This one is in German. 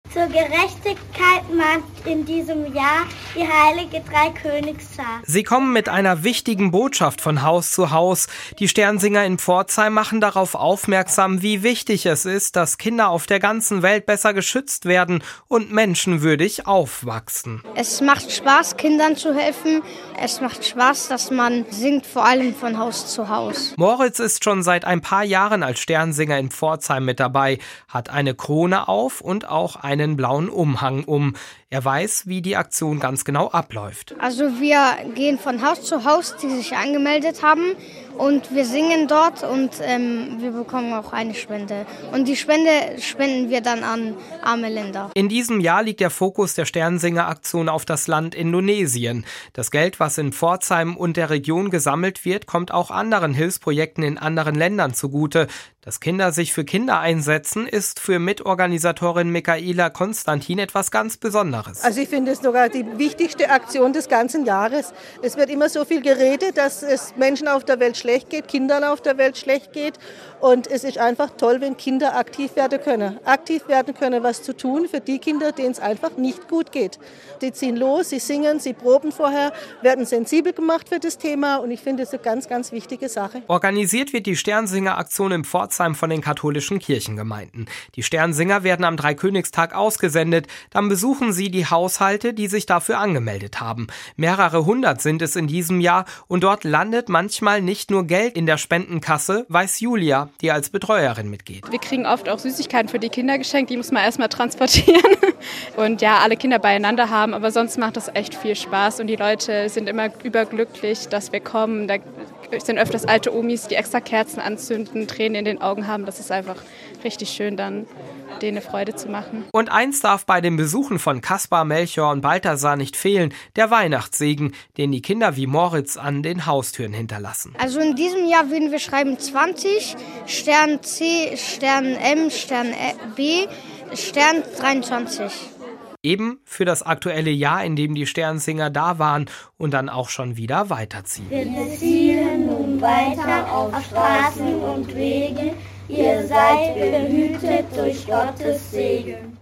Zur Gerechtigkeit mahnt in diesem Jahr die heilige Dreikönigsschar. Sie kommen mit einer wichtigen Botschaft von Haus zu Haus. Die Sternsinger in Pforzheim machen darauf aufmerksam, wie wichtig es ist, dass Kinder auf der ganzen Welt besser geschützt werden und menschenwürdig aufwachsen. Es macht Spaß, Kindern zu helfen. Es macht Spaß, dass man singt, vor allem von Haus zu Haus. Moritz ist schon seit ein paar Jahren als Sternsinger in Pforzheim mit dabei, hat eine Krone auf und auch einen blauen Umhang um. Er weiß, wie die Aktion ganz genau abläuft. Also wir gehen von Haus zu Haus, die sich angemeldet haben, und wir singen dort und wir bekommen auch eine Spende. Und die Spende spenden wir dann an arme Länder. In diesem Jahr liegt der Fokus der Sternsinger-Aktion auf das Land Indonesien. Das Geld, was in Pforzheim und der Region gesammelt wird, kommt auch anderen Hilfsprojekten in anderen Ländern zugute. Dass Kinder sich für Kinder einsetzen, ist für Mitorganisatorin Michaela Konstantin etwas ganz Besonderes. Also ich finde es sogar die wichtigste Aktion des ganzen Jahres. Es wird immer so viel geredet, dass es Menschen auf der Welt schlecht geht, Kindern auf der Welt schlecht geht. Und es ist einfach toll, wenn Kinder aktiv werden können. Aktiv werden können, was zu tun für die Kinder, denen es einfach nicht gut geht. Die ziehen los, sie singen, sie proben vorher, werden sensibel gemacht für das Thema. Und ich finde es eine ganz, ganz wichtige Sache. Organisiert wird die Sternsinger-Aktion in Pforzheim von den katholischen Kirchengemeinden. Die Sternsinger werden am Dreikönigstag ausgesendet. Dann besuchen sie die Haushalte, die sich dafür angemeldet haben. Mehrere hundert sind es in diesem Jahr und dort landet manchmal nicht nur Geld in der Spendenkasse, weiß Julia, die als Betreuerin mitgeht. Wir kriegen oft auch Süßigkeiten für die Kinder geschenkt, die muss man erstmal transportieren und ja, alle Kinder beieinander haben, aber sonst macht das echt viel Spaß und die Leute sind immer überglücklich, dass wir kommen. Da sind öfters alte Omis, die extra Kerzen anzünden, Tränen in den Augen haben. Das ist einfach richtig schön, dann denen eine Freude zu machen. Und eins darf bei den Besuchen von Kaspar, Melchior und Balthasar nicht fehlen, der Weihnachtssegen, den die Kinder wie Moritz an den Haustüren hinterlassen. Also in diesem Jahr würden wir schreiben 20, Stern C, Stern M, Stern B, Stern 23. Eben für das aktuelle Jahr, in dem die Sternsinger da waren und dann auch schon wieder weiterziehen. Wir ziehen nun weiter auf Straßen und Wegen, ihr seid behütet durch Gottes Segen.